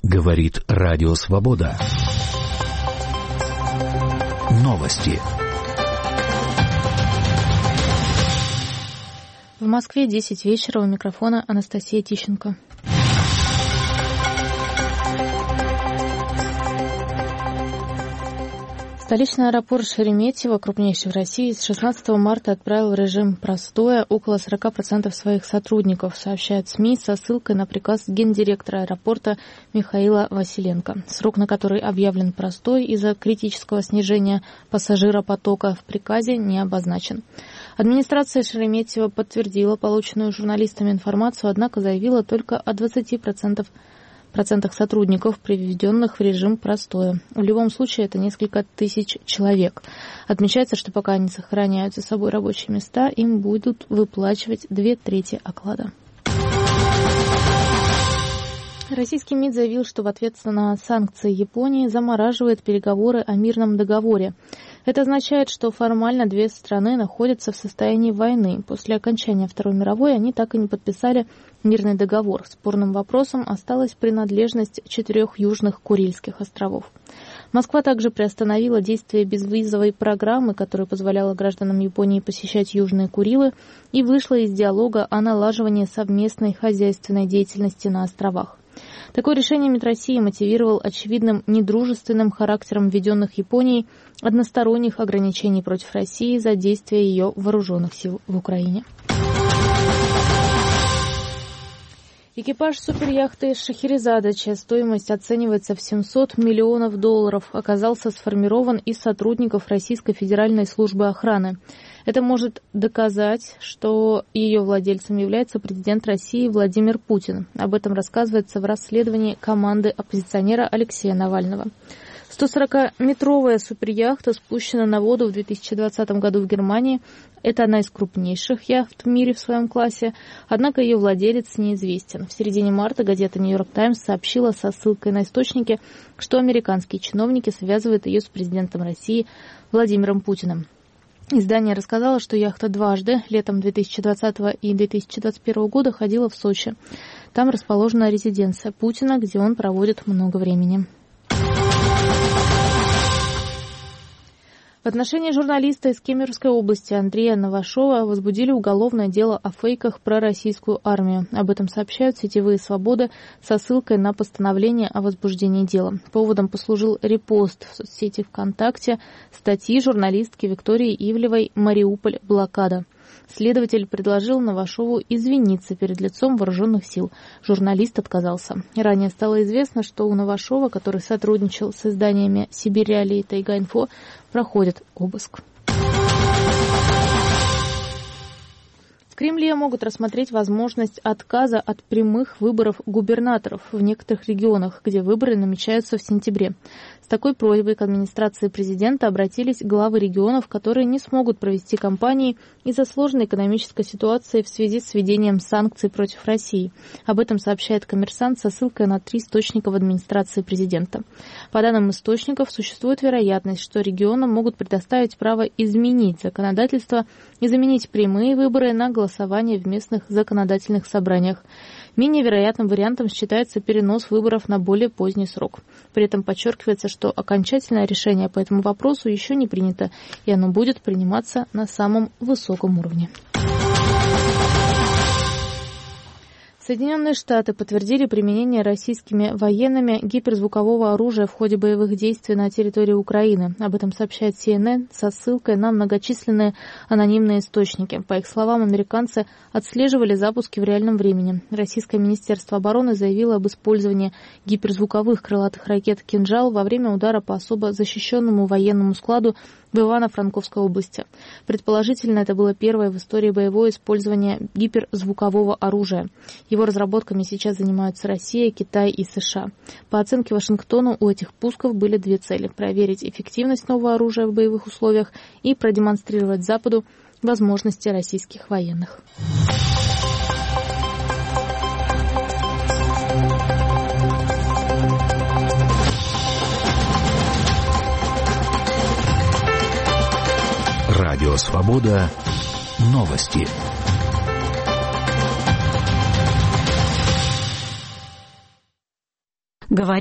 Говорит Радио Свобода. Новости. В Москве 10 вечера, у микрофона Анастасия Тищенко. Столичный аэропорт Шереметьево, крупнейший в России, с 16 марта отправил в режим простоя около 40% своих сотрудников, сообщают СМИ со ссылкой на приказ гендиректора аэропорта Михаила Василенко. Срок, на который объявлен простой из-за критического снижения пассажиропотока, в приказе не обозначен. Администрация Шереметьево подтвердила полученную журналистами информацию, однако заявила только о 20% сотрудников, приведенных в режим простоя. В любом случае, это несколько тысяч человек. Отмечается, что пока они сохраняют за собой рабочие места, им будут выплачивать 2/3 оклада. Российский МИД заявил, что в ответ на санкции Японии замораживает переговоры о мирном договоре. Это означает, что формально две страны находятся в состоянии войны. После окончания Второй мировой они так и не подписали мирный договор. Спорным вопросом осталась принадлежность 4 южных Курильских островов. Москва также приостановила действие безвизовой программы, которая позволяла гражданам Японии посещать Южные Курилы, и вышла из диалога о налаживании совместной хозяйственной деятельности на островах. Такое решение МИД России мотивировал очевидным недружественным характером введенных Японией односторонних ограничений против России за действия ее вооруженных сил в Украине. Экипаж суперяхты «Шахерезада», чья стоимость оценивается в $700 миллионов, оказался сформирован из сотрудников Российской Федеральной службы охраны. Это может доказать, что ее владельцем является президент России Владимир Путин. Об этом рассказывается в расследовании команды оппозиционера Алексея Навального. 140-метровая суперяхта спущена на воду в 2020 году в Германии. Это одна из крупнейших яхт в мире в своем классе, однако ее владелец неизвестен. В середине марта газета «Нью-Йорк Таймс» сообщила со ссылкой на источники, что американские чиновники связывают ее с президентом России Владимиром Путиным. Издание рассказало, что яхта дважды, летом 2020 и 2021 года, ходила в Сочи. Там расположена резиденция Путина, где он проводит много времени. В отношении журналиста из Кемеровской области Андрея Новашова возбудили уголовное дело о фейках про российскую армию. Об этом сообщают сетевые «Свободы» со ссылкой на постановление о возбуждении дела. Поводом послужил репост в соцсети ВКонтакте статьи журналистки Виктории Ивлевой «Мариуполь. Блокада». Следователь предложил Новашову извиниться перед лицом вооруженных сил. Журналист отказался. Ранее стало известно, что у Новашова, который сотрудничал с изданиями «Сибирь Реалии» и «Тайга-Инфо», проходит обыск. В Кремле могут рассмотреть возможность отказа от прямых выборов губернаторов в некоторых регионах, где выборы намечаются в сентябре. С такой просьбой к администрации президента обратились главы регионов, которые не смогут провести кампании из-за сложной экономической ситуации в связи с введением санкций против России. Об этом сообщает «Коммерсант» со ссылкой на 3 источника в администрации президента. По данным источников, существует вероятность, что регионам могут предоставить право изменить законодательство и заменить прямые выборы на голосование в местных законодательных собраниях. Менее вероятным вариантом считается перенос выборов на более поздний срок. При этом подчеркивается, что окончательное решение по этому вопросу еще не принято, и оно будет приниматься на самом высоком уровне. Соединенные Штаты подтвердили применение российскими военными гиперзвукового оружия в ходе боевых действий на территории Украины. Об этом сообщает CNN со ссылкой на многочисленные анонимные источники. По их словам, американцы отслеживали запуски в реальном времени. Российское Министерство обороны заявило об использовании гиперзвуковых крылатых ракет «Кинжал» во время удара по особо защищенному военному складу в Ивано-Франковской области. Предположительно, это было первое в истории боевое использование гиперзвукового оружия. Его разработками сейчас занимаются Россия, Китай и США. По оценке Вашингтона, у этих пусков были 2 цели – проверить эффективность нового оружия в боевых условиях и продемонстрировать Западу возможности российских военных. Радио «Свобода». Новости.